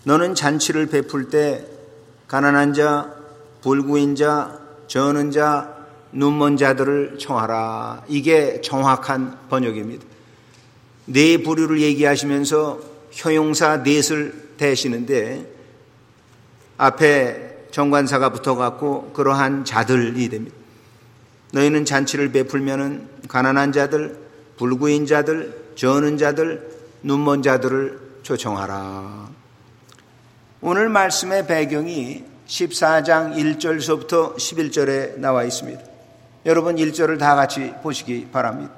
너는 잔치를 베풀 때 가난한 자, 불구인 자, 저는 자, 눈먼 자들을 청하라. 이게 정확한 번역입니다. 네 부류를 얘기하시면서 형용사 넷을 대시는데 앞에 정관사가 붙어갖고 그러한 자들이 됩니다. 너희는 잔치를 베풀면은 가난한 자들, 불구인 자들, 저는 자들, 눈먼 자들을 초청하라. 오늘 말씀의 배경이 14장 1절서부터 11절에 나와 있습니다. 여러분 1절을 다 같이 보시기 바랍니다.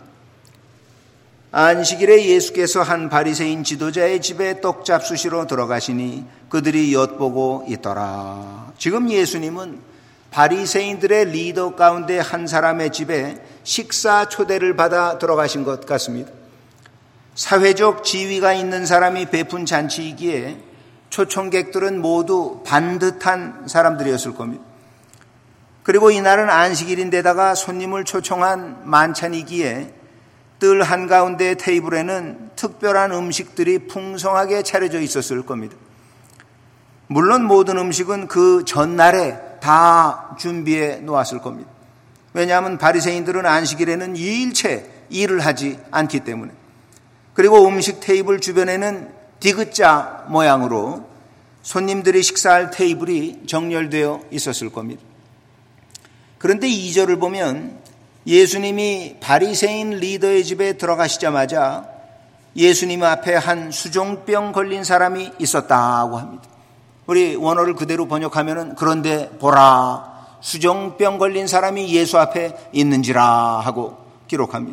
안식일에 예수께서 한 바리새인 지도자의 집에 떡 잡수시러 들어가시니 그들이 엿보고 있더라. 지금 예수님은 바리새인들의 리더 가운데 한 사람의 집에 식사 초대를 받아 들어가신 것 같습니다. 사회적 지위가 있는 사람이 베푼 잔치이기에 초청객들은 모두 반듯한 사람들이었을 겁니다. 그리고 이날은 안식일인데다가 손님을 초청한 만찬이기에 뜰 한가운데 테이블에는 특별한 음식들이 풍성하게 차려져 있었을 겁니다. 물론 모든 음식은 그 전날에 다 준비해 놓았을 겁니다. 왜냐하면 바리새인들은 안식일에는 일체 일을 하지 않기 때문에. 그리고 음식 테이블 주변에는 디귿자 모양으로 손님들이 식사할 테이블이 정렬되어 있었을 겁니다. 그런데 2절을 보면 예수님이 바리새인 리더의 집에 들어가시자마자 예수님 앞에 한 수종병 걸린 사람이 있었다고 합니다. 우리 원어를 그대로 번역하면은 그런데 보라 수종병 걸린 사람이 예수 앞에 있는지라 하고 기록합니다.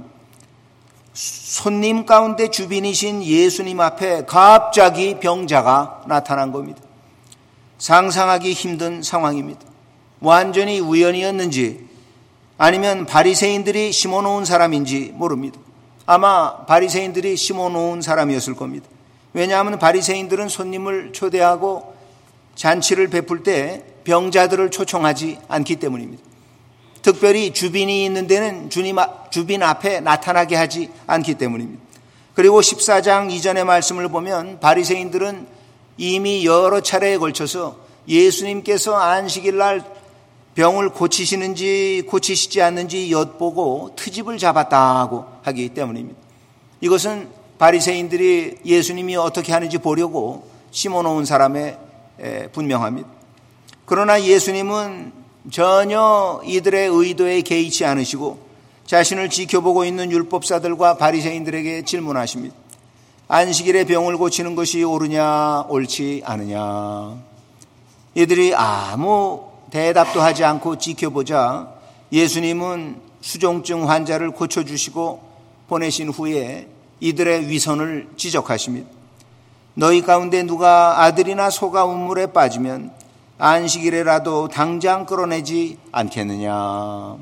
손님 가운데 주빈이신 예수님 앞에 갑자기 병자가 나타난 겁니다. 상상하기 힘든 상황입니다. 완전히 우연이었는지 아니면 바리새인들이 심어놓은 사람인지 모릅니다. 아마 바리새인들이 심어놓은 사람이었을 겁니다. 왜냐하면 바리새인들은 손님을 초대하고 잔치를 베풀 때 병자들을 초청하지 않기 때문입니다. 특별히 주빈이 있는 데는 주빈 앞에 나타나게 하지 않기 때문입니다. 그리고 14장 이전의 말씀을 보면 바리새인들은 이미 여러 차례에 걸쳐서 예수님께서 안식일 날 병을 고치시는지 고치시지 않는지 엿보고 트집을 잡았다고 하기 때문입니다. 이것은 바리새인들이 예수님이 어떻게 하는지 보려고 심어놓은 사람의 분명합니다. 그러나 예수님은 전혀 이들의 의도에 개의치 않으시고 자신을 지켜보고 있는 율법사들과 바리새인들에게 질문하십니다. 안식일에 병을 고치는 것이 옳으냐 옳지 않으냐. 이들이 아무 대답도 하지 않고 지켜보자 예수님은 수종증 환자를 고쳐주시고 보내신 후에 이들의 위선을 지적하십니다. 너희 가운데 누가 아들이나 소가 우물에 빠지면 안식일에라도 당장 끌어내지 않겠느냐.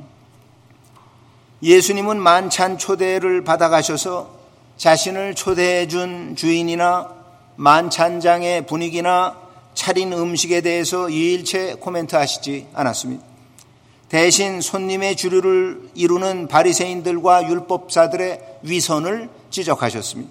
예수님은 만찬 초대를 받아가셔서 자신을 초대해 준 주인이나 만찬장의 분위기나 차린 음식에 대해서 일체 코멘트하시지 않았습니다. 대신 손님의 주류를 이루는 바리새인들과 율법사들의 위선을 지적하셨습니다.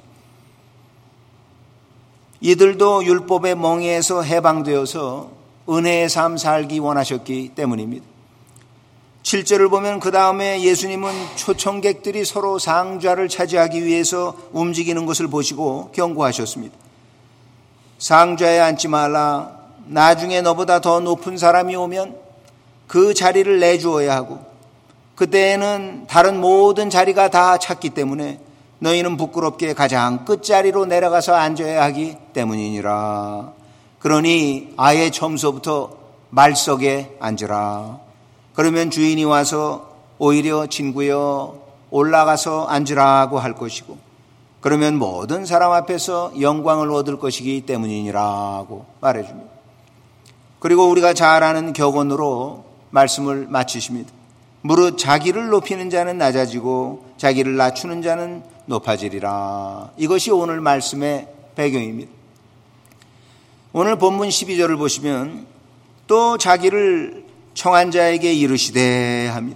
이들도 율법의 멍에에서 해방되어서 은혜의 삶 살기 원하셨기 때문입니다. 7절을 보면 그 다음에 예수님은 초청객들이 서로 상좌를 차지하기 위해서 움직이는 것을 보시고 경고하셨습니다. 상좌에 앉지 말라. 나중에 너보다 더 높은 사람이 오면 그 자리를 내주어야 하고 그때에는 다른 모든 자리가 다 찼기 때문에 너희는 부끄럽게 가장 끝자리로 내려가서 앉아야 하기 때문이니라. 그러니 아예 처음서부터 말석에 앉으라. 그러면 주인이 와서 오히려 친구여 올라가서 앉으라고 할 것이고 그러면 모든 사람 앞에서 영광을 얻을 것이기 때문이니라고 말해줍니다. 그리고 우리가 잘 아는 격언으로 말씀을 마치십니다. 무릇 자기를 높이는 자는 낮아지고 자기를 낮추는 자는 높아지리라. 이것이 오늘 말씀의 배경입니다. 오늘 본문 12절을 보시면 또 자기를 청한 자에게 이르시되 합니다.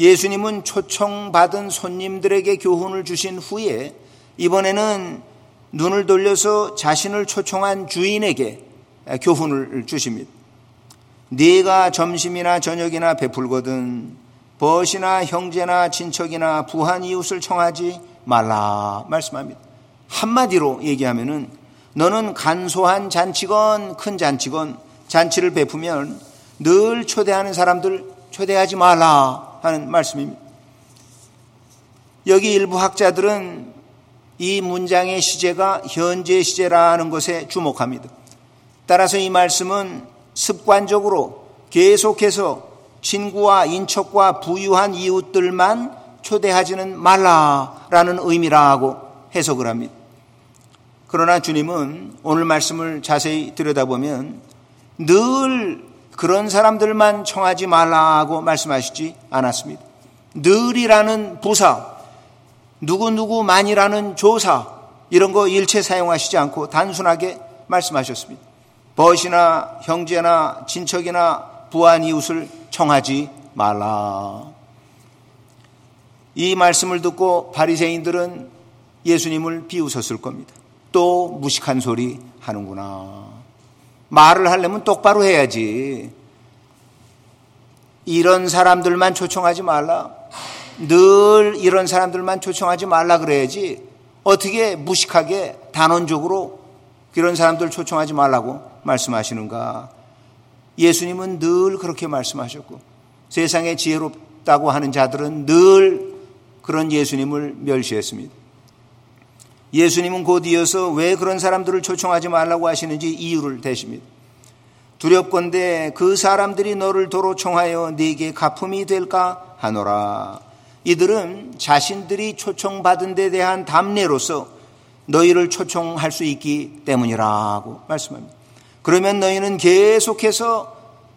예수님은 초청받은 손님들에게 교훈을 주신 후에 이번에는 눈을 돌려서 자신을 초청한 주인에게 교훈을 주십니다. 네가 점심이나 저녁이나 베풀거든 벗이나 형제나 친척이나 부한 이웃을 청하지 말라 말씀합니다. 한마디로 얘기하면은 너는 간소한 잔치건 큰 잔치건 잔치를 베푸면 늘 초대하는 사람들 초대하지 말라 하는 말씀입니다. 여기 일부 학자들은 이 문장의 시제가 현재 시제라는 것에 주목합니다. 따라서 이 말씀은 습관적으로 계속해서 친구와 인척과 부유한 이웃들만 초대하지는 말라라는 의미라고 해석을 합니다. 그러나 주님은 오늘 말씀을 자세히 들여다보면 늘 그런 사람들만 청하지 말라고 말씀하시지 않았습니다. 늘이라는 부사, 누구누구만이라는 조사 이런 거 일체 사용하시지 않고 단순하게 말씀하셨습니다. 벗이나 형제나 친척이나 부한 이웃을 청하지 말라. 이 말씀을 듣고 바리새인들은 예수님을 비웃었을 겁니다. 또 무식한 소리 하는구나. 말을 하려면 똑바로 해야지. 이런 사람들만 초청하지 말라. 늘 이런 사람들만 초청하지 말라 그래야지. 어떻게 무식하게 단언적으로 이런 사람들 초청하지 말라고 말씀하시는가. 예수님은 늘 그렇게 말씀하셨고 세상에 지혜롭다고 하는 자들은 늘 그런 예수님을 멸시했습니다. 예수님은 곧 이어서 왜 그런 사람들을 초청하지 말라고 하시는지 이유를 대십니다. 두렵건대 그 사람들이 너를 도로 청하여 네게 가품이 될까 하노라. 이들은 자신들이 초청받은 데 대한 담례로서 너희를 초청할 수 있기 때문이라고 말씀합니다. 그러면 너희는 계속해서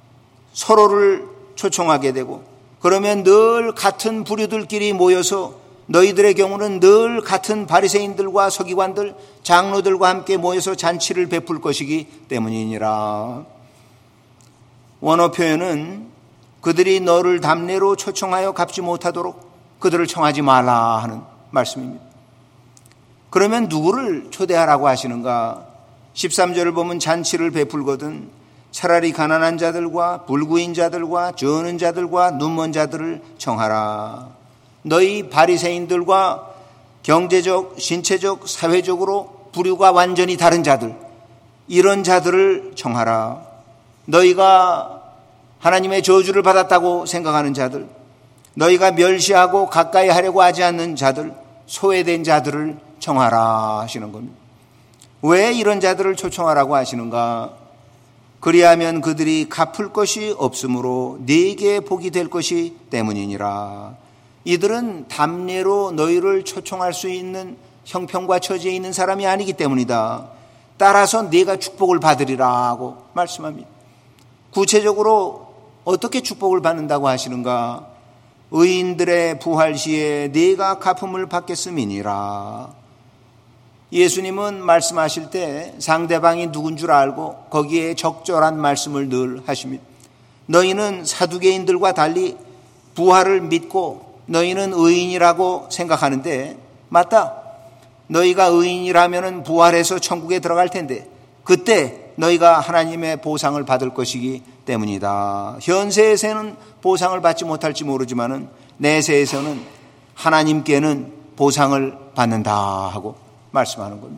서로를 초청하게 되고 그러면 늘 같은 부류들끼리 모여서 너희들의 경우는 늘 같은 바리새인들과 서기관들, 장로들과 함께 모여서 잔치를 베풀 것이기 때문이니라. 원어 표현은 그들이 너를 담례로 초청하여 갚지 못하도록 그들을 청하지 말라 하는 말씀입니다. 그러면 누구를 초대하라고 하시는가? 13절을 보면 잔치를 베풀거든 차라리 가난한 자들과 불구인 자들과 저는 자들과 눈먼 자들을 청하라. 너희 바리새인들과 경제적, 신체적, 사회적으로 부류가 완전히 다른 자들, 이런 자들을 청하라. 너희가 하나님의 저주를 받았다고 생각하는 자들, 너희가 멸시하고 가까이 하려고 하지 않는 자들, 소외된 자들을 청하라 하시는 겁니다. 왜 이런 자들을 초청하라고 하시는가? 그리하면 그들이 갚을 것이 없으므로 네게 복이 될 것이 때문이니라. 이들은 담례로 너희를 초청할 수 있는 형편과 처지에 있는 사람이 아니기 때문이다. 따라서 네가 축복을 받으리라고 말씀합니다. 구체적으로 어떻게 축복을 받는다고 하시는가? 의인들의 부활 시에 네가 갚음을 받겠음이니라. 예수님은 말씀하실 때 상대방이 누군 줄 알고 거기에 적절한 말씀을 늘 하십니다. 너희는 사두개인들과 달리 부활을 믿고 너희는 의인이라고 생각하는데 맞다. 너희가 의인이라면 부활해서 천국에 들어갈 텐데 그때 너희가 하나님의 보상을 받을 것이기 때문이다. 현세에서는 보상을 받지 못할지 모르지만 내세에서는 하나님께는 보상을 받는다 하고 말씀하는 겁니다.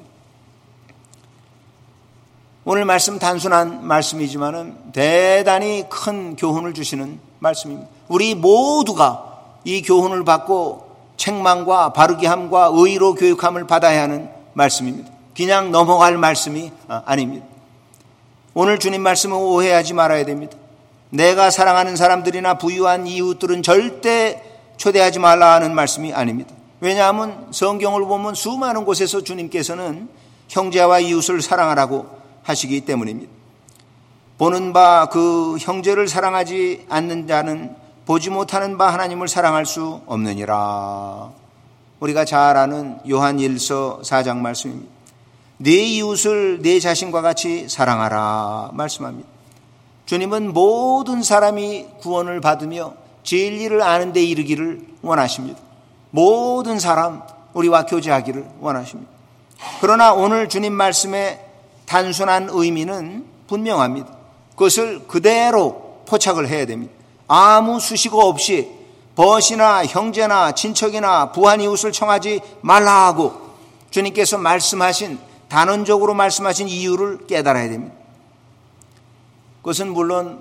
오늘 말씀 단순한 말씀이지만 대단히 큰 교훈을 주시는 말씀입니다. 우리 모두가 이 교훈을 받고 책망과 바르게함과 의로 교육함을 받아야 하는 말씀입니다. 그냥 넘어갈 말씀이 아닙니다. 오늘 주님 말씀은 오해하지 말아야 됩니다. 내가 사랑하는 사람들이나 부유한 이웃들은 절대 초대하지 말라 하는 말씀이 아닙니다. 왜냐하면 성경을 보면 수많은 곳에서 주님께서는 형제와 이웃을 사랑하라고 하시기 때문입니다. 보는 바 그 형제를 사랑하지 않는 자는 보지 못하는 바 하나님을 사랑할 수 없느니라. 우리가 잘 아는 요한 1서 4장 말씀입니다. 네 이웃을 네 자신과 같이 사랑하라 말씀합니다. 주님은 모든 사람이 구원을 받으며 진리를 아는 데 이르기를 원하십니다. 모든 사람 우리와 교제하기를 원하십니다. 그러나 오늘 주님 말씀의 단순한 의미는 분명합니다. 그것을 그대로 포착을 해야 됩니다. 아무 수식어 없이 벗이나 형제나 친척이나 부한 이웃을 청하지 말라 하고 주님께서 말씀하신, 단언적으로 말씀하신 이유를 깨달아야 됩니다. 그것은 물론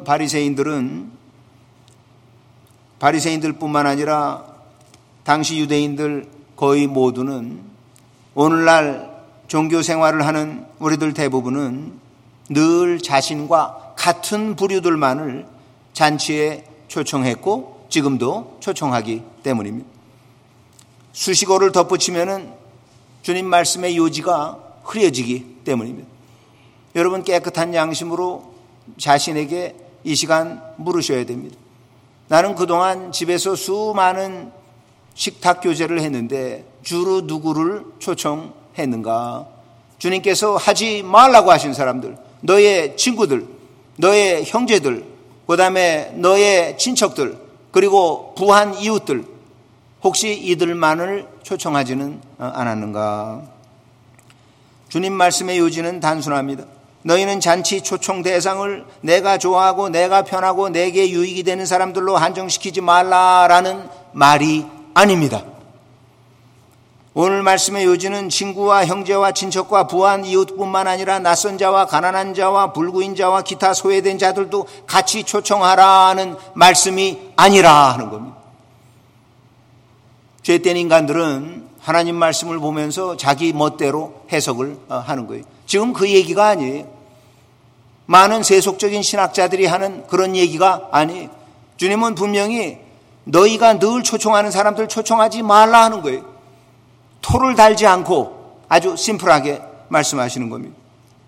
바리새인들뿐만 아니라 당시 유대인들 거의 모두는, 오늘날 종교 생활을 하는 우리들 대부분은 늘 자신과 같은 부류들만을 잔치에 초청했고 지금도 초청하기 때문입니다. 수식어를 덧붙이면은 주님 말씀의 요지가 흐려지기 때문입니다. 여러분, 깨끗한 양심으로 자신에게 이 시간 물으셔야 됩니다. 나는 그동안 집에서 수많은 식탁 교제를 했는데 주로 누구를 초청했는가? 주님께서 하지 말라고 하신 사람들, 너의 친구들, 너의 형제들, 그 다음에 너의 친척들, 그리고 부한 이웃들, 혹시 이들만을 초청하지는 않았는가? 주님 말씀의 요지는 단순합니다. 너희는 잔치 초청 대상을 내가 좋아하고 내가 편하고 내게 유익이 되는 사람들로 한정시키지 말라라는 말이 아닙니다. 오늘 말씀의 요지는 친구와 형제와 친척과 부한 이웃뿐만 아니라 낯선 자와 가난한 자와 불구인 자와 기타 소외된 자들도 같이 초청하라는 말씀이 아니라 하는 겁니다. 죄된 인간들은 하나님 말씀을 보면서 자기 멋대로 해석을 하는 거예요. 지금 그 얘기가 아니에요. 많은 세속적인 신학자들이 하는 그런 얘기가 아니에요. 주님은 분명히 너희가 늘 초청하는 사람들 초청하지 말라 하는 거예요. 토를 달지 않고 아주 심플하게 말씀하시는 겁니다.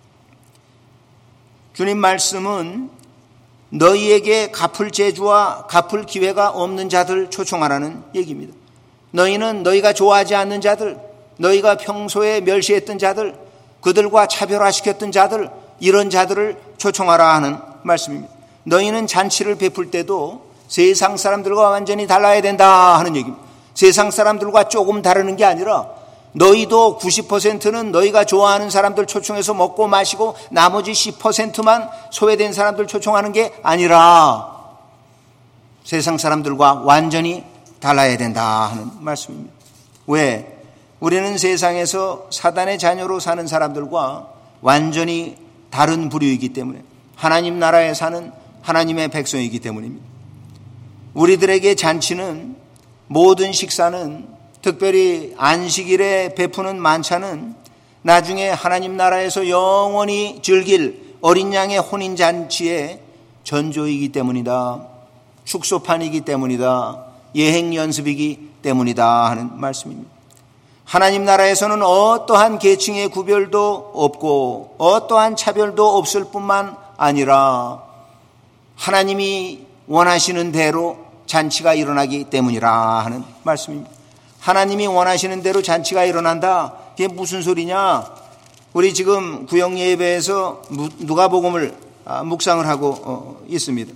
주님 말씀은 너희에게 갚을 재주와 갚을 기회가 없는 자들 초청하라는 얘기입니다. 너희는 너희가 좋아하지 않는 자들, 너희가 평소에 멸시했던 자들, 그들과 차별화시켰던 자들, 이런 자들을 초청하라 하는 말씀입니다. 너희는 잔치를 베풀 때도 세상 사람들과 완전히 달라야 된다 하는 얘기입니다. 세상 사람들과 조금 다르는 게 아니라 너희도 90%는 너희가 좋아하는 사람들 초청해서 먹고 마시고 나머지 10%만 소외된 사람들 초청하는 게 아니라 세상 사람들과 완전히 달라야 된다 하는 말씀입니다. 왜? 우리는 세상에서 사단의 자녀로 사는 사람들과 완전히 다른 부류이기 때문에, 하나님 나라에 사는 하나님의 백성이기 때문입니다. 우리들에게 잔치는, 모든 식사는, 특별히 안식일에 베푸는 만찬은 나중에 하나님 나라에서 영원히 즐길 어린 양의 혼인잔치의 전조이기 때문이다. 축소판이기 때문이다. 예행연습이기 때문이다 하는 말씀입니다. 하나님 나라에서는 어떠한 계층의 구별도 없고 어떠한 차별도 없을 뿐만 아니라 하나님이 원하시는 대로 잔치가 일어나기 때문이라 하는 말씀입니다. 하나님이 원하시는 대로 잔치가 일어난다. 그게 무슨 소리냐? 우리 지금 구역 예배에서 누가복음을 묵상을 하고 있습니다.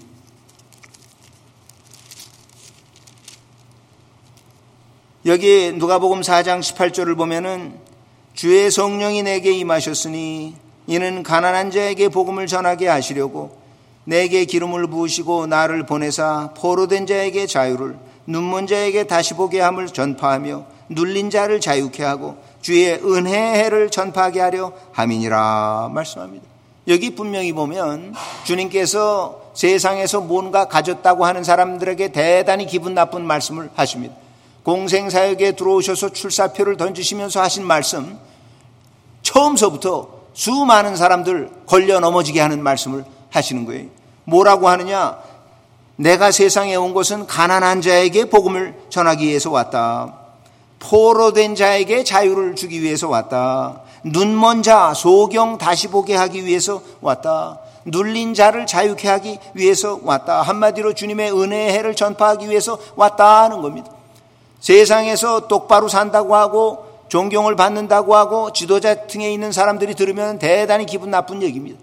여기 누가복음 4장 18절을 보면은 주의 성령이 내게 임하셨으니 이는 가난한 자에게 복음을 전하게 하시려고 내게 기름을 부으시고 나를 보내사 포로된 자에게 자유를, 눈먼 자에게 다시 보게 함을 전파하며 눌린 자를 자유케 하고 주의 은혜의 해를 전파하게 하려 함이니라 말씀합니다. 여기 분명히 보면 주님께서 세상에서 뭔가 가졌다고 하는 사람들에게 대단히 기분 나쁜 말씀을 하십니다. 공생사역에 들어오셔서 출사표를 던지시면서 하신 말씀, 처음서부터 수많은 사람들 걸려 넘어지게 하는 말씀을 하시는 거예요. 뭐라고 하느냐? 내가 세상에 온 것은 가난한 자에게 복음을 전하기 위해서 왔다. 포로된 자에게 자유를 주기 위해서 왔다. 눈먼 자 소경 다시 보게 하기 위해서 왔다. 눌린 자를 자유케 하기 위해서 왔다. 한마디로 주님의 은혜의 해를 전파하기 위해서 왔다 하는 겁니다. 세상에서 똑바로 산다고 하고 존경을 받는다고 하고 지도자 층에 있는 사람들이 들으면 대단히 기분 나쁜 얘기입니다.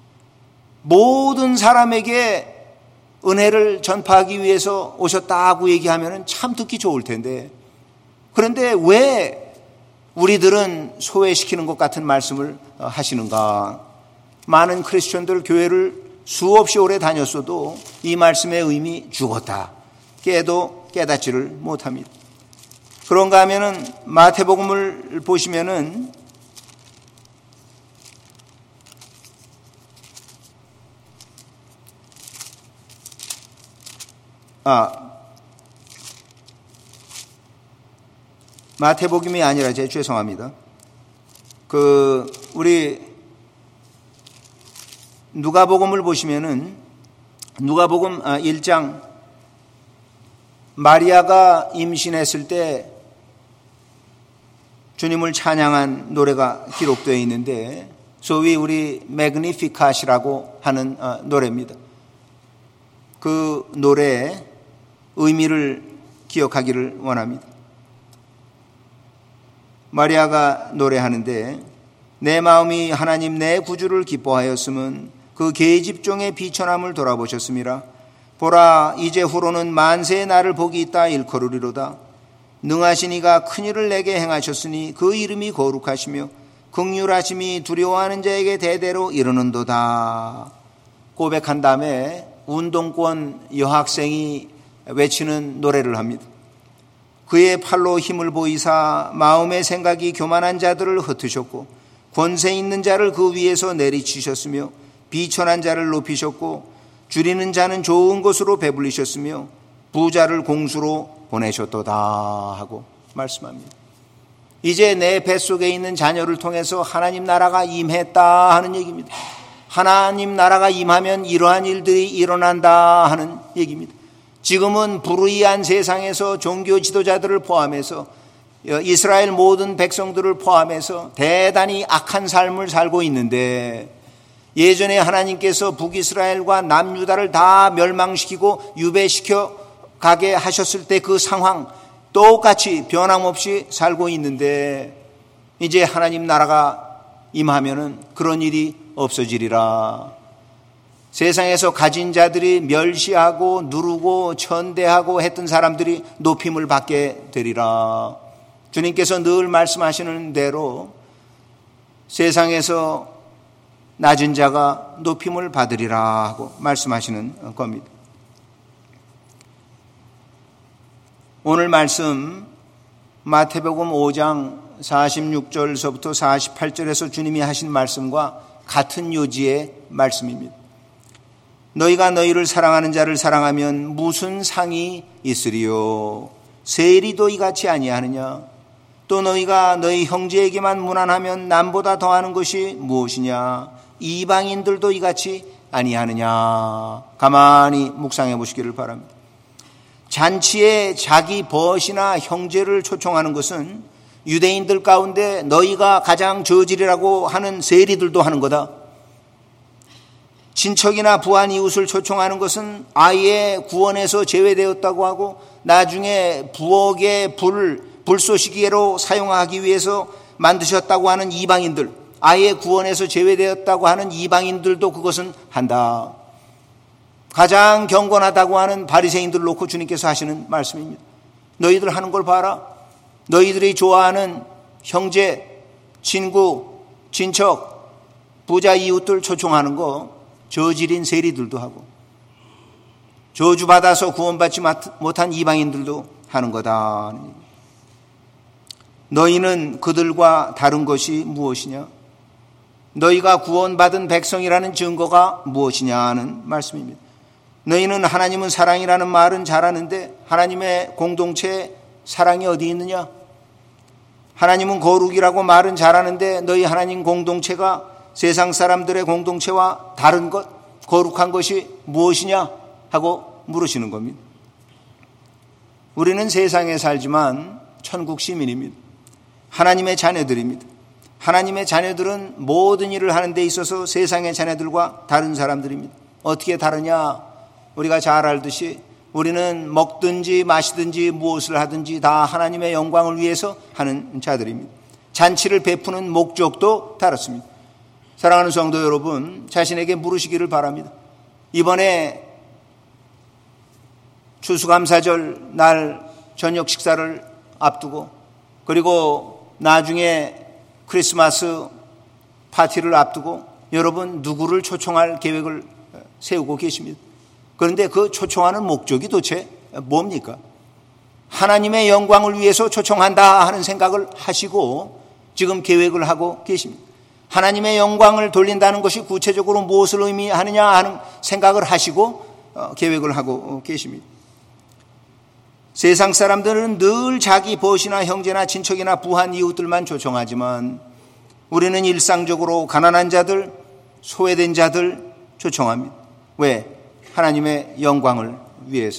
모든 사람에게 은혜를 전파하기 위해서 오셨다고 얘기하면 참 듣기 좋을 텐데, 그런데 왜 우리들은 소외시키는 것 같은 말씀을 하시는가? 많은 크리스천들 교회를 수없이 오래 다녔어도 이 말씀의 의미 죽었다 깨도 깨닫지를 못합니다. 그런가 하면은 마태복음을 보시면은 마태복음이 아니라 죄송합니다. 우리 누가복음을 보시면은 누가복음 1장 마리아가 임신했을 때 주님을 찬양한 노래가 기록되어 있는데 소위 우리 매그니피캇이라고 하는 노래입니다. 그 노래의 의미를 기억하기를 원합니다. 마리아가 노래하는데 내 마음이 하나님 내 구주를 기뻐하였음은 그 계집종의 비천함을 돌아보셨음이라. 보라 이제 후로는 만세의 나를 복이 있다 일컬으리로다. 능하신 이가 큰일을 내게 행하셨으니 그 이름이 거룩하시며 긍휼하심이 두려워하는 자에게 대대로 이르는도다. 고백한 다음에 운동권 여학생이 외치는 노래를 합니다. 그의 팔로 힘을 보이사 마음의 생각이 교만한 자들을 흩으셨고 권세 있는 자를 그 위에서 내리치셨으며 비천한 자를 높이셨고 줄이는 자는 좋은 곳으로 배불리셨으며 부자를 공수로 보내셨도다 하고 말씀합니다. 이제 내 뱃속에 있는 자녀를 통해서 하나님 나라가 임했다 하는 얘기입니다. 하나님 나라가 임하면 이러한 일들이 일어난다 하는 얘기입니다. 지금은 불의한 세상에서 종교 지도자들을 포함해서 이스라엘 모든 백성들을 포함해서 대단히 악한 삶을 살고 있는데 예전에 하나님께서 북이스라엘과 남유다를 다 멸망시키고 유배시켜 가게 하셨을 때 그 상황 똑같이 변함없이 살고 있는데 이제 하나님 나라가 임하면은 그런 일이 없어지리라. 세상에서 가진 자들이 멸시하고 누르고 천대하고 했던 사람들이 높임을 받게 되리라. 주님께서 늘 말씀하시는 대로 세상에서 낮은 자가 높임을 받으리라 하고 말씀하시는 겁니다. 오늘 말씀 마태복음 5장 46절서부터 48절에서 주님이 하신 말씀과 같은 요지의 말씀입니다. 너희가 너희를 사랑하는 자를 사랑하면 무슨 상이 있으리요? 세리도 이같이 아니하느냐? 또 너희가 너희 형제에게만 무난하면 남보다 더하는 것이 무엇이냐? 이방인들도 이같이 아니하느냐? 가만히 묵상해 보시기를 바랍니다. 잔치에 자기 벗이나 형제를 초청하는 것은 유대인들 가운데 너희가 가장 저질이라고 하는 세리들도 하는 거다. 친척이나 부한 이웃을 초청하는 것은 아예 구원에서 제외되었다고 하고 나중에 부엌의 불쏘시개로 사용하기 위해서 만드셨다고 하는 이방인들, 아예 구원에서 제외되었다고 하는 이방인들도 그것은 한다. 가장 경건하다고 하는 바리새인들을 놓고 주님께서 하시는 말씀입니다. 너희들 하는 걸 봐라. 너희들이 좋아하는 형제, 친구, 친척, 부자 이웃들 초청하는 거 저질인 세리들도 하고 저주받아서 구원받지 못한 이방인들도 하는 거다. 너희는 그들과 다른 것이 무엇이냐? 너희가 구원받은 백성이라는 증거가 무엇이냐는 말씀입니다. 너희는 하나님은 사랑이라는 말은 잘하는데 하나님의 공동체에 사랑이 어디 있느냐? 하나님은 거룩이라고 말은 잘하는데 너희 하나님 공동체가 세상 사람들의 공동체와 다른 것, 거룩한 것이 무엇이냐 하고 물으시는 겁니다. 우리는 세상에 살지만 천국 시민입니다. 하나님의 자녀들입니다. 하나님의 자녀들은 모든 일을 하는 데 있어서 세상의 자녀들과 다른 사람들입니다. 어떻게 다르냐? 우리가 잘 알듯이 우리는 먹든지 마시든지 무엇을 하든지 다 하나님의 영광을 위해서 하는 자들입니다. 잔치를 베푸는 목적도 다릅니다. 사랑하는 성도 여러분, 자신에게 물으시기를 바랍니다. 이번에 추수감사절 날 저녁 식사를 앞두고 그리고 나중에 크리스마스 파티를 앞두고 여러분 누구를 초청할 계획을 세우고 계십니다. 그런데 그 초청하는 목적이 도대체 뭡니까? 하나님의 영광을 위해서 초청한다 하는 생각을 하시고 지금 계획을 하고 계십니다. 하나님의 영광을 돌린다는 것이 구체적으로 무엇을 의미하느냐 하는 생각을 하시고 계획을 하고 계십니다. 세상 사람들은 늘 자기 벗이나 형제나 친척이나 부한 이웃들만 초청하지만 우리는 일상적으로 가난한 자들, 소외된 자들 초청합니다. 왜? 하나님의 영광을 위해서.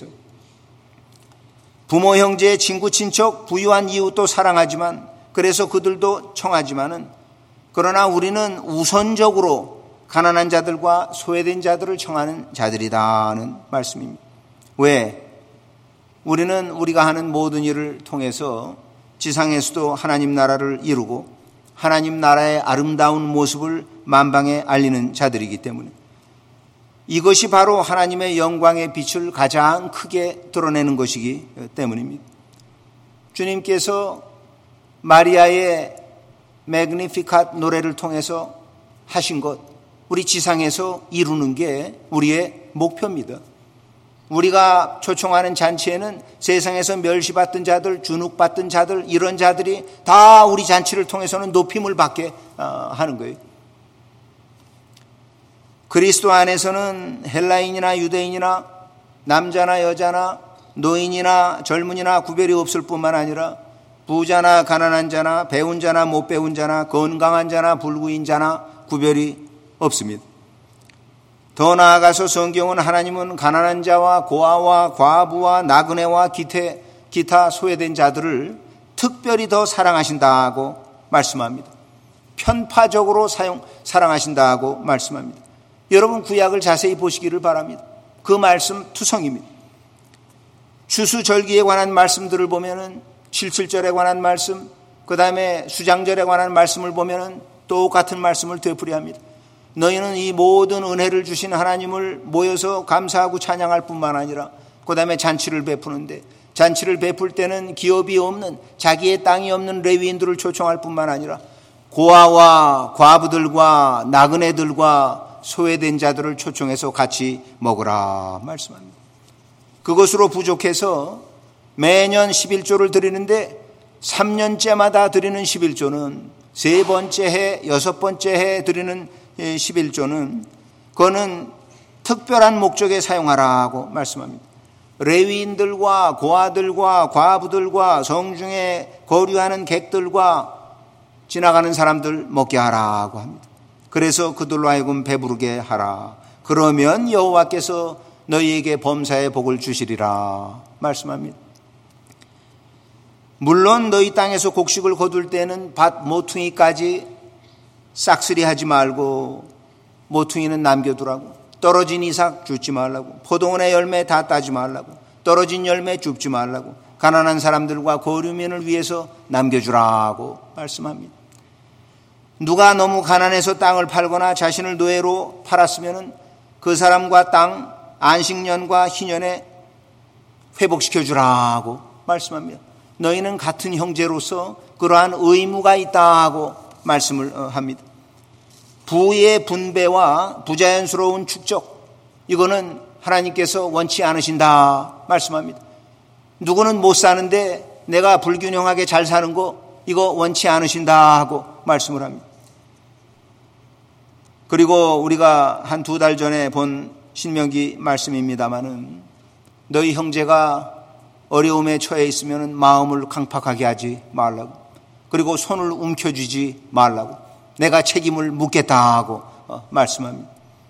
부모, 형제, 친구, 친척, 부유한 이웃도 사랑하지만 그래서 그들도 청하지만은 그러나 우리는 우선적으로 가난한 자들과 소외된 자들을 청하는 자들이다는 말씀입니다. 왜? 우리는 우리가 하는 모든 일을 통해서 지상에서도 하나님 나라를 이루고 하나님 나라의 아름다운 모습을 만방에 알리는 자들이기 때문에 이것이 바로 하나님의 영광의 빛을 가장 크게 드러내는 것이기 때문입니다. 주님께서 마리아의 매그니피캇 노래를 통해서 하신 것, 우리 지상에서 이루는 게 우리의 목표입니다. 우리가 초청하는 잔치에는 세상에서 멸시받던 자들, 주눅받던 자들, 이런 자들이 다 우리 잔치를 통해서는 높임을 받게 하는 거예요. 그리스도 안에서는 헬라인이나 유대인이나 남자나 여자나 노인이나 젊은이나 구별이 없을 뿐만 아니라 부자나 가난한 자나 배운 자나 못 배운 자나 건강한 자나 불구인 자나 구별이 없습니다. 더 나아가서 성경은 하나님은 가난한 자와 고아와 과부와 나그네와 기타 소외된 자들을 특별히 더 사랑하신다고 말씀합니다. 편파적으로 사랑하신다고 말씀합니다. 여러분 구약을 자세히 보시기를 바랍니다. 그 말씀 투성입니다. 추수절기에 관한 말씀들을 보면은 7절에 관한 말씀, 그 다음에 수장절에 관한 말씀을 보면은 똑같은 말씀을 되풀이합니다. 너희는 이 모든 은혜를 주신 하나님을 모여서 감사하고 찬양할 뿐만 아니라 그 다음에 잔치를 베푸는데 잔치를 베풀 때는 기업이 없는 자기의 땅이 없는 레위인들을 초청할 뿐만 아니라 고아와 과부들과 나그네들과 소외된 자들을 초청해서 같이 먹으라 말씀합니다. 그것으로 부족해서 매년 11조를 드리는데 3년째마다 드리는 11조는 세 번째 해, 여섯 번째 해 드리는 11조는 그거는 특별한 목적에 사용하라고 말씀합니다. 레위인들과 고아들과 과부들과 성중에 거류하는 객들과 지나가는 사람들 먹게 하라고 합니다. 그래서 그들로 하여금 배부르게 하라. 그러면 여호와께서 너희에게 범사의 복을 주시리라 말씀합니다. 물론 너희 땅에서 곡식을 거둘 때는 밭 모퉁이까지 싹쓸이하지 말고 모퉁이는 남겨두라고, 떨어진 이삭 줍지 말라고, 포도원의 열매 다 따지 말라고, 떨어진 열매 줍지 말라고, 가난한 사람들과 고류민을 위해서 남겨주라고 말씀합니다. 누가 너무 가난해서 땅을 팔거나 자신을 노예로 팔았으면 그 사람과 땅 안식년과 희년에 회복시켜주라고 말씀합니다. 너희는 같은 형제로서 그러한 의무가 있다고 말씀을 합니다. 부의 분배와 부자연스러운 축적, 이거는 하나님께서 원치 않으신다 말씀합니다. 누구는 못 사는데 내가 불균형하게 잘 사는 거 이거 원치 않으신다 하고 말씀을 합니다. 그리고 우리가 한 2달 전에 본 신명기 말씀입니다마는 너희 형제가 어려움에 처해 있으면 마음을 강팍하게 하지 말라고, 그리고 손을 움켜쥐지 말라고, 내가 책임을 묻겠다 하고 말씀합니다.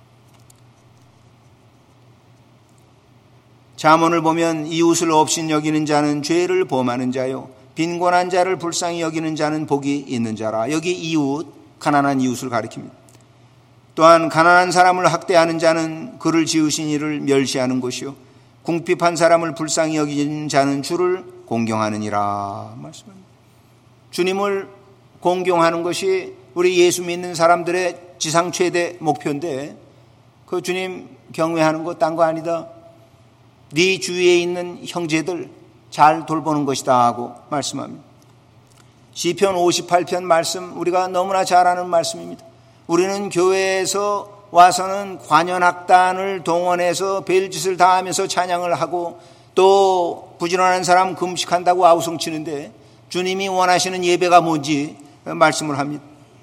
잠언을 보면 이웃을 업신 여기는 자는 죄를 범하는 자요 빈곤한 자를 불쌍히 여기는 자는 복이 있는 자라. 여기 이웃, 가난한 이웃을 가리킵니다. 또한 가난한 사람을 학대하는 자는 그를 지으신 이를 멸시하는 것이요 궁핍한 사람을 불쌍히 여기는 자는 주를 공경하느니라 말씀합니다. 주님을 공경하는 것이 우리 예수 믿는 사람들의 지상 최대 목표인데 그 주님 경외하는 거 딴 거 아니다. 네 주위에 있는 형제들 잘 돌보는 것이다 하고 말씀합니다. 시편 58편 말씀 우리가 너무나 잘 아는 말씀입니다. 우리는 교회에서 와서는 관현악단을 동원해서 별짓을 다 하면서 찬양을 하고 또 부지런한 사람 금식한다고 아우성치는데 주님이 원하시는 예배가 뭔지 말씀을 합니다.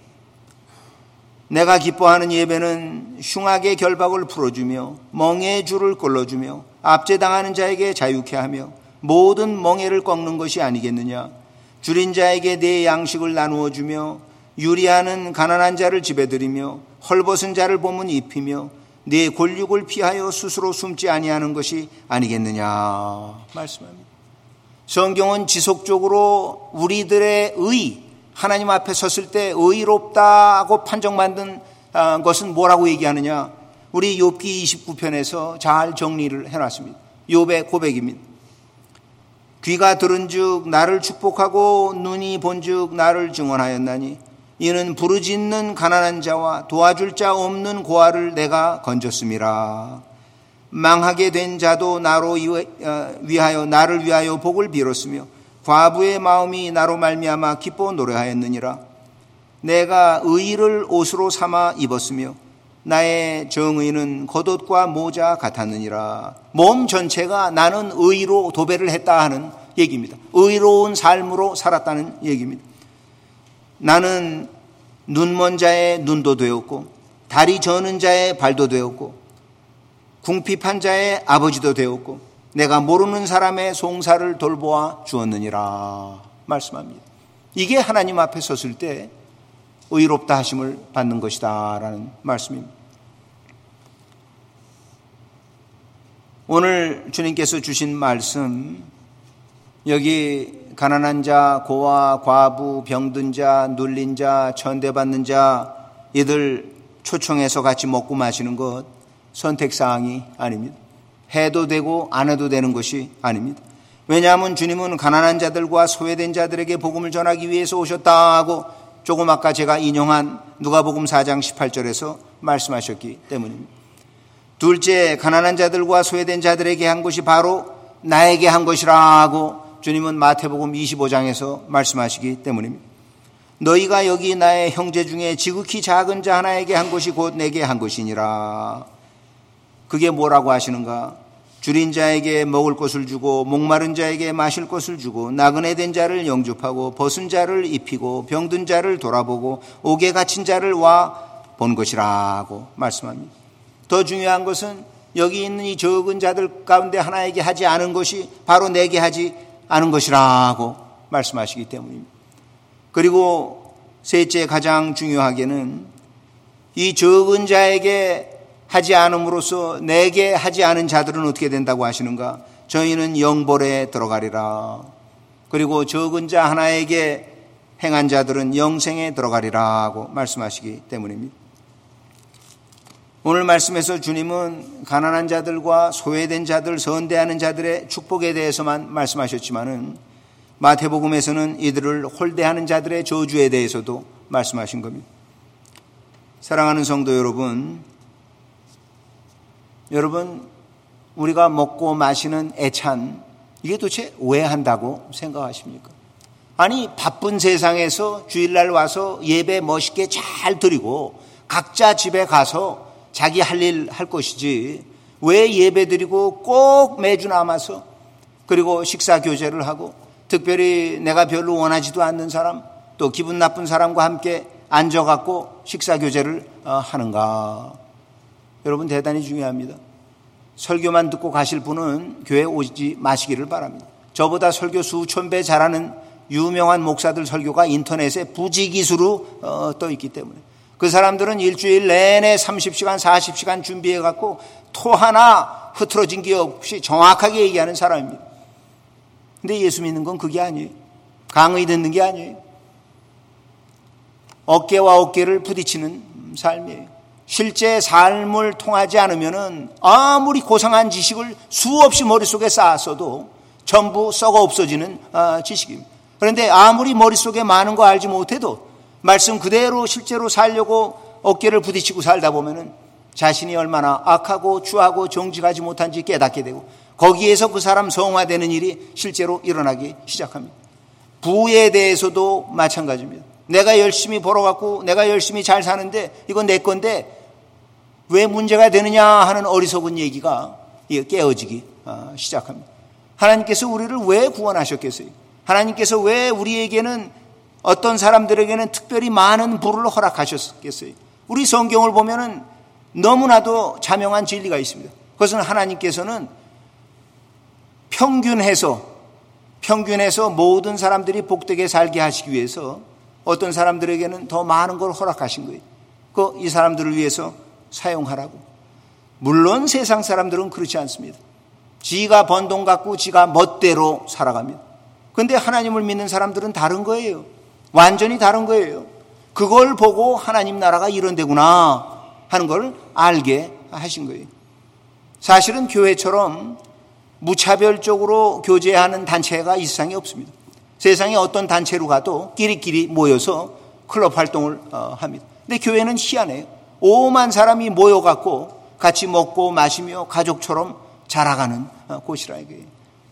내가 기뻐하는 예배는 흉악의 결박을 풀어주며 멍에의 줄을 끌어주며 압제당하는 자에게 자유케 하며 모든 멍에를 꺾는 것이 아니겠느냐. 줄인 자에게 내 양식을 나누어 주며 유리하는 가난한 자를 집에 들이며 헐벗은 자를 보면 입히며 네 권력을 피하여 스스로 숨지 아니하는 것이 아니겠느냐 말씀합니다. 성경은 지속적으로 우리들의 하나님 앞에 섰을 때 의롭다고 판정받는 것은 뭐라고 얘기하느냐. 우리 욥기 29편에서 잘 정리를 해놨습니다. 욥의 고백입니다. 귀가 들은즉 나를 축복하고 눈이 본즉 나를 증언하였나니 이는 부르짖는 가난한 자와 도와줄 자 없는 고아를 내가 건졌음이라. 망하게 된 자도 나를 위하여 복을 빌었으며 과부의 마음이 나로 말미암아 기뻐 노래하였느니라. 내가 의를 옷으로 삼아 입었으며 나의 정의는 겉옷과 모자 같았느니라. 몸 전체가 나는 의로 도배를 했다 하는 얘기입니다. 의로운 삶으로 살았다는 얘기입니다. 나는 눈먼 자의 눈도 되었고 다리 저는 자의 발도 되었고 궁핍한 자의 아버지도 되었고 내가 모르는 사람의 송사를 돌보아 주었느니라 말씀합니다. 이게 하나님 앞에 섰을 때 의롭다 하심을 받는 것이다 라는 말씀입니다. 오늘 주님께서 주신 말씀, 여기 가난한 자, 고아, 과부, 병든 자, 눌린 자, 천대받는 자, 이들 초청해서 같이 먹고 마시는 것 선택사항이 아닙니다. 해도 되고 안 해도 되는 것이 아닙니다. 왜냐하면 주님은 가난한 자들과 소외된 자들에게 복음을 전하기 위해서 오셨다고 조금 아까 제가 인용한 누가복음 4장 18절에서 말씀하셨기 때문입니다. 둘째, 가난한 자들과 소외된 자들에게 한 것이 바로 나에게 한 것이라고 주님은 마태복음 25장에서 말씀하시기 때문입니다. 너희가 여기 나의 형제 중에 지극히 작은 자 하나에게 한 것이 곧 내게 한 것이니라. 그게 뭐라고 하시는가? 줄인 자에게 먹을 것을 주고 목마른 자에게 마실 것을 주고 나그네 된 자를 영접하고 벗은 자를 입히고 병든 자를 돌아보고 옥에 갇힌 자를 와 본 것이라고 말씀합니다. 더 중요한 것은 여기 있는 이 적은 자들 가운데 하나에게 하지 않은 것이 바로 내게 하지 않은 것이라고 말씀하시기 때문입니다. 그리고 셋째, 가장 중요하게는 이 적은 자에게 하지 않음으로써 내게 하지 않은 자들은 어떻게 된다고 하시는가? 저희는 영벌에 들어가리라. 그리고 적은 자 하나에게 행한 자들은 영생에 들어가리라고 말씀하시기 때문입니다. 오늘 말씀에서 주님은 가난한 자들과 소외된 자들, 선대하는 자들의 축복에 대해서만 말씀하셨지만은 마태복음에서는 이들을 홀대하는 자들의 저주에 대해서도 말씀하신 겁니다. 사랑하는 성도 여러분, 우리가 먹고 마시는 애찬, 이게 도대체 왜 한다고 생각하십니까? 아니, 바쁜 세상에서 주일날 와서 예배 멋있게 잘 드리고 각자 집에 가서 자기 할 일 할 것이지 왜 예배 드리고 꼭 매주 남아서 그리고 식사 교제를 하고 특별히 내가 별로 원하지도 않는 사람 또 기분 나쁜 사람과 함께 앉아갖고 식사 교제를 하는가? 여러분, 대단히 중요합니다. 설교만 듣고 가실 분은 교회 오지 마시기를 바랍니다. 저보다 설교 수천 배 잘하는 유명한 목사들 설교가 인터넷에 부지기수로 떠 있기 때문에 그 사람들은 일주일 내내 30시간 40시간 준비해갖고 토 하나 흐트러진 게 없이 정확하게 얘기하는 사람입니다. 근데 예수 믿는 건 그게 아니에요. 강의 듣는 게 아니에요. 어깨와 어깨를 부딪히는 삶이에요. 실제 삶을 통하지 않으면은 아무리 고상한 지식을 수없이 머릿속에 쌓았어도 전부 썩어 없어지는 지식입니다. 그런데 아무리 머릿속에 많은 거 알지 못해도 말씀 그대로 실제로 살려고 어깨를 부딪히고 살다 보면은 자신이 얼마나 악하고 추하고 정직하지 못한지 깨닫게 되고 거기에서 그 사람 성화되는 일이 실제로 일어나기 시작합니다. 부에 대해서도 마찬가지입니다. 내가 열심히 벌어갖고 내가 열심히 잘 사는데 이건 내 건데 왜 문제가 되느냐 하는 어리석은 얘기가 깨어지기 시작합니다. 하나님께서 우리를 왜 구원하셨겠어요? 하나님께서 왜 우리에게는 어떤 사람들에게는 특별히 많은 부를 허락하셨겠어요? 우리 성경을 보면은 너무나도 자명한 진리가 있습니다. 그것은 하나님께서는 평균해서 모든 사람들이 복되게 살게 하시기 위해서 어떤 사람들에게는 더 많은 걸 허락하신 거예요. 이 사람들을 위해서 사용하라고. 물론 세상 사람들은 그렇지 않습니다. 지가 번 돈 갖고 지가 멋대로 살아갑니다. 그런데 하나님을 믿는 사람들은 다른 거예요. 완전히 다른 거예요. 그걸 보고 하나님 나라가 이런 데구나 하는 걸 알게 하신 거예요. 사실은 교회처럼 무차별적으로 교제하는 단체가 이 세상에 없습니다. 세상에 어떤 단체로 가도 끼리끼리 모여서 클럽 활동을 합니다. 근데 교회는 희한해요. 오만 사람이 모여갖고 같이 먹고 마시며 가족처럼 자라가는 곳이라 이거예요.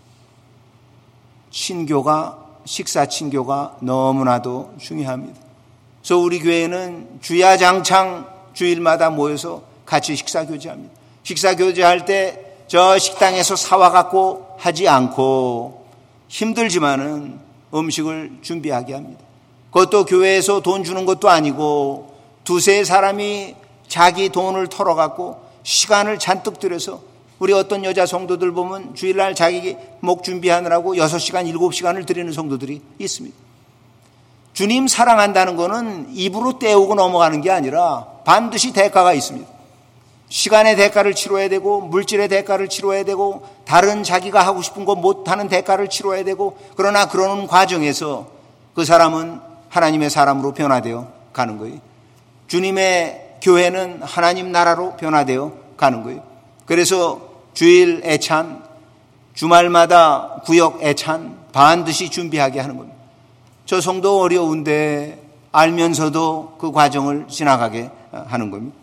식사 친교가 너무나도 중요합니다. 그래서 우리 교회는 주야장창 주일마다 모여서 같이 식사 교제합니다. 식사 교제할 때 저 식당에서 사와갖고 하지 않고 힘들지만은 음식을 준비하게 합니다. 그것도 교회에서 돈 주는 것도 아니고 두세 사람이 자기 돈을 털어갖고 시간을 잔뜩 들여서 우리 어떤 여자 성도들 보면 주일날 자기 목 준비하느라고 6시간, 7시간을 들이는 성도들이 있습니다. 주님 사랑한다는 거는 입으로 때우고 넘어가는 게 아니라 반드시 대가가 있습니다. 시간의 대가를 치러야 되고 물질의 대가를 치러야 되고 다른 자기가 하고 싶은 거 못하는 대가를 치러야 되고 그러나 그러는 과정에서 그 사람은 하나님의 사람으로 변화되어 가는 거예요. 주님의 교회는 하나님 나라로 변화되어 가는 거예요. 그래서 주일 애찬, 주말마다 구역 애찬 반드시 준비하게 하는 겁니다. 저 성도 어려운데 알면서도 그 과정을 지나가게 하는 겁니다.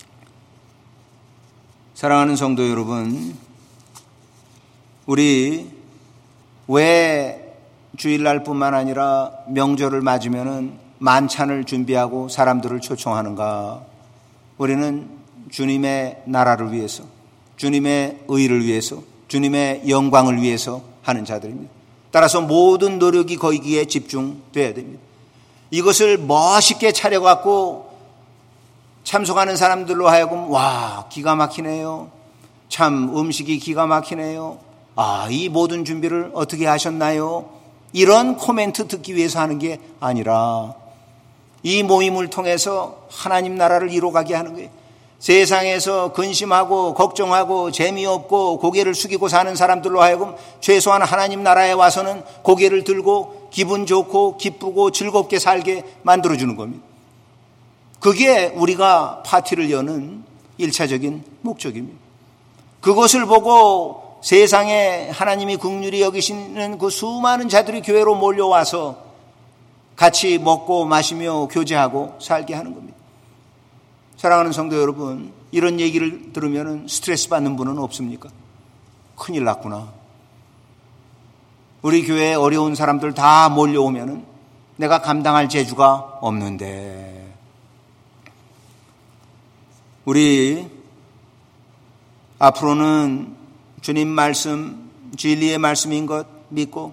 사랑하는 성도 여러분, 우리 왜 주일날뿐만 아니라 명절을 맞으면은 만찬을 준비하고 사람들을 초청하는가? 우리는 주님의 나라를 위해서, 주님의 의를 위해서, 주님의 영광을 위해서 하는 자들입니다. 따라서 모든 노력이 거기에 집중돼야 됩니다. 이것을 멋있게 차려갖고 참석하는 사람들로 하여금 와, 기가 막히네요. 참 음식이 기가 막히네요. 이 모든 준비를 어떻게 하셨나요? 이런 코멘트 듣기 위해서 하는 게 아니라 이 모임을 통해서 하나님 나라를 이루어가게 하는 거예요. 세상에서 근심하고 걱정하고 재미없고 고개를 숙이고 사는 사람들로 하여금 최소한 하나님 나라에 와서는 고개를 들고 기분 좋고 기쁘고 즐겁게 살게 만들어주는 겁니다. 그게 우리가 파티를 여는 1차적인 목적입니다. 그것을 보고 세상에 하나님이 긍휼히 여기시는 그 수많은 자들이 교회로 몰려와서 같이 먹고 마시며 교제하고 살게 하는 겁니다. 사랑하는 성도 여러분, 이런 얘기를 들으면 스트레스 받는 분은 없습니까? 큰일 났구나. 우리 교회에 어려운 사람들 다 몰려오면 내가 감당할 재주가 없는데, 우리 앞으로는 주님 말씀, 진리의 말씀인 것 믿고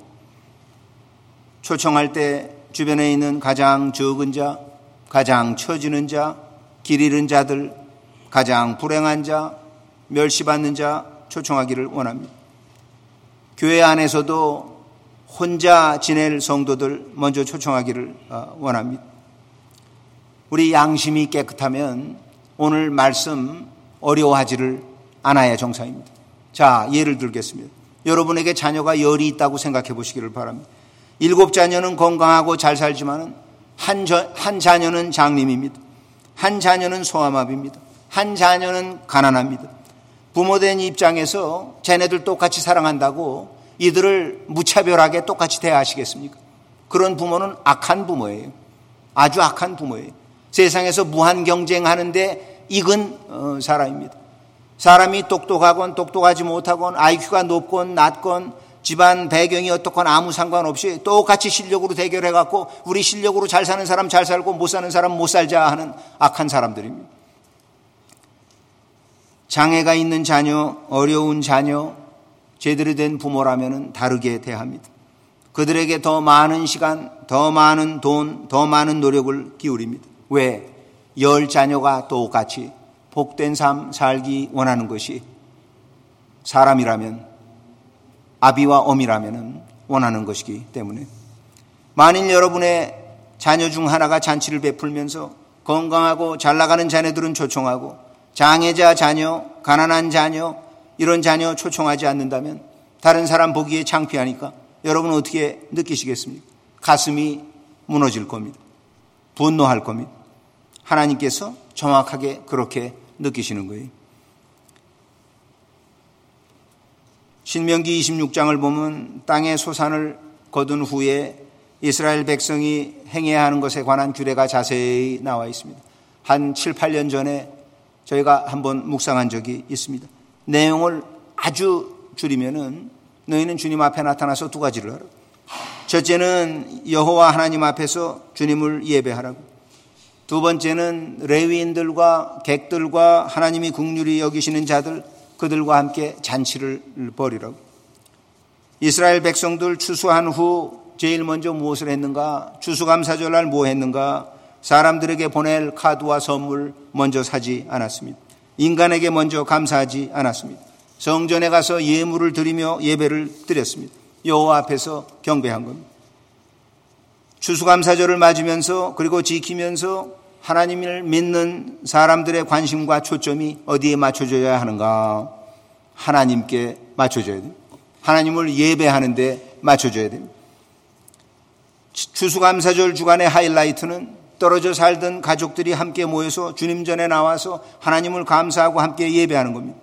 초청할 때 주변에 있는 가장 적은 자, 가장 처지는 자, 길 잃은 자들, 가장 불행한 자, 멸시받는 자 초청하기를 원합니다. 교회 안에서도 혼자 지낼 성도들 먼저 초청하기를 원합니다. 우리 양심이 깨끗하면 오늘 말씀 어려워하지를 않아야 정상입니다. 자, 예를 들겠습니다. 여러분에게 자녀가 열이 있다고 생각해 보시기를 바랍니다. 7 자녀는 건강하고 잘 살지만 한 자녀는 장님입니다. 한 자녀는 소아마비입니다. 한 자녀는 가난합니다. 부모된 입장에서 쟤네들 똑같이 사랑한다고 이들을 무차별하게 똑같이 대하시겠습니까? 그런 부모는 악한 부모예요. 아주 악한 부모예요. 세상에서 무한 경쟁하는데 익은 사람입니다. 사람이 똑똑하건 똑똑하지 못하건 IQ가 높건 낮건 집안 배경이 어떻거나 아무 상관없이 똑같이 실력으로 대결해갖고 우리 실력으로 잘 사는 사람 잘 살고 못 사는 사람 못 살자 하는 악한 사람들입니다. 장애가 있는 자녀, 어려운 자녀, 제대로 된 부모라면 다르게 대합니다. 그들에게 더 많은 시간, 더 많은 돈, 더 많은 노력을 기울입니다. 왜? 10자녀가 똑같이 복된 삶 살기 원하는 것이 사람이라면, 아비와 어미라면 원하는 것이기 때문에, 만일 여러분의 자녀 중 하나가 잔치를 베풀면서 건강하고 잘 나가는 자녀들은 초청하고 장애자 자녀, 가난한 자녀, 이런 자녀 초청하지 않는다면 다른 사람 보기에 창피하니까 여러분은 어떻게 느끼시겠습니까? 가슴이 무너질 겁니다. 분노할 겁니다. 하나님께서 정확하게 그렇게 느끼시는 거예요. 신명기 26장을 보면 땅의 소산을 거둔 후에 이스라엘 백성이 행해야 하는 것에 관한 규례가 자세히 나와 있습니다. 한 7, 8년 전에 저희가 한번 묵상한 적이 있습니다. 내용을 아주 줄이면은 너희는 주님 앞에 나타나서 두 가지를 하라. 첫째는 여호와 하나님 앞에서 주님을 예배하라고. 두 번째는 레위인들과 객들과 하나님이 긍휼히 여기시는 자들, 그들과 함께 잔치를 벌이라고. 이스라엘 백성들 추수한 후 제일 먼저 무엇을 했는가? 추수감사절날 뭐 했는가? 사람들에게 보낼 카드와 선물 먼저 사지 않았습니다. 인간에게 먼저 감사하지 않았습니다. 성전에 가서 예물을 드리며 예배를 드렸습니다. 여호와 앞에서 경배한 겁니다. 추수감사절을 맞으면서 그리고 지키면서 하나님을 믿는 사람들의 관심과 초점이 어디에 맞춰져야 하는가? 하나님께 맞춰져야 됩니다. 하나님을 예배하는 데 맞춰져야 됩니다. 추수감사절 주간의 하이라이트는 떨어져 살던 가족들이 함께 모여서 주님 전에 나와서 하나님을 감사하고 함께 예배하는 겁니다.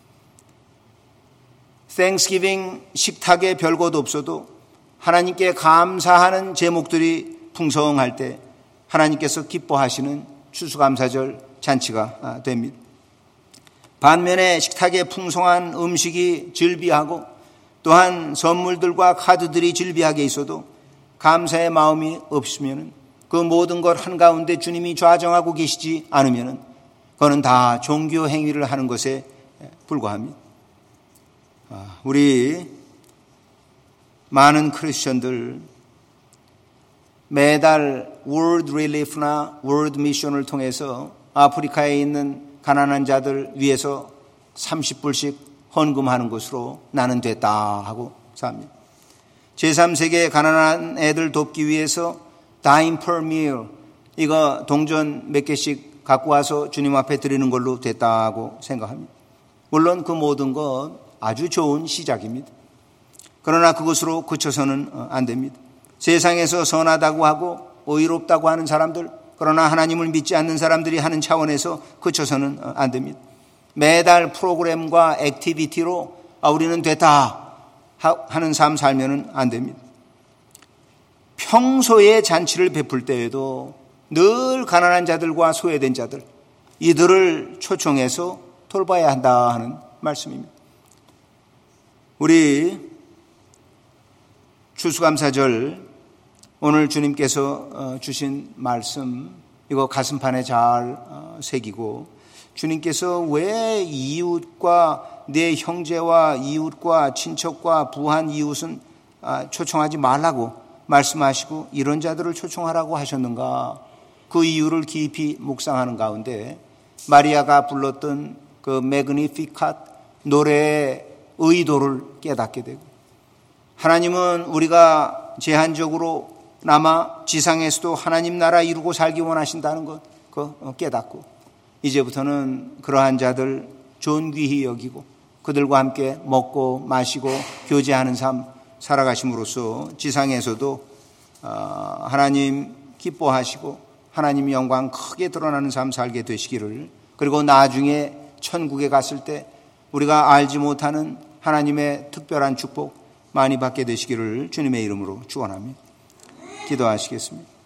Thanksgiving 식탁에 별것 없어도 하나님께 감사하는 제목들이 풍성할 때 하나님께서 기뻐하시는 추수감사절 잔치가 됩니다. 반면에 식탁에 풍성한 음식이 즐비하고 또한 선물들과 카드들이 즐비하게 있어도 감사의 마음이 없으면 그 모든 것 한가운데 주님이 좌정하고 계시지 않으면 그거는 다 종교 행위를 하는 것에 불과합니다. 우리 많은 크리스천들 매달 월드 릴리프나 월드 미션을 통해서 아프리카에 있는 가난한 자들 위해서 30불씩 헌금하는 것으로 나는 됐다 하고 삽니다. 제3세계 가난한 애들 돕기 위해서 dime per meal, 이거 동전 몇 개씩 갖고 와서 주님 앞에 드리는 걸로 됐다고 생각합니다. 물론 그 모든 것 아주 좋은 시작입니다. 그러나 그것으로 그쳐서는 안 됩니다. 세상에서 선하다고 하고 의롭다고 하는 사람들, 그러나 하나님을 믿지 않는 사람들이 하는 차원에서 그쳐서는 안 됩니다. 매달 프로그램과 액티비티로 우리는 됐다 하는 삶 살면은 안 됩니다. 평소에 잔치를 베풀 때에도 늘 가난한 자들과 소외된 자들, 이들을 초청해서 돌봐야 한다 하는 말씀입니다. 우리 추수감사절 오늘 주님께서 주신 말씀, 이거 가슴판에 잘 새기고, 주님께서 왜 이웃과 내 형제와 이웃과 친척과 부한 이웃은 초청하지 말라고 말씀하시고 이런 자들을 초청하라고 하셨는가? 그 이유를 깊이 묵상하는 가운데 마리아가 불렀던 그 매그니피캇 노래의 의도를 깨닫게 되고, 하나님은 우리가 제한적으로 남아 지상에서도 하나님 나라 이루고 살기 원하신다는 것 깨닫고, 이제부터는 그러한 자들 존귀히 여기고 그들과 함께 먹고 마시고 교제하는 삶 살아가심으로써 지상에서도 하나님 기뻐하시고 하나님 영광 크게 드러나는 삶 살게 되시기를, 그리고 나중에 천국에 갔을 때 우리가 알지 못하는 하나님의 특별한 축복 많이 받게 되시기를 주님의 이름으로 축원합니다. 기도하시겠습니다.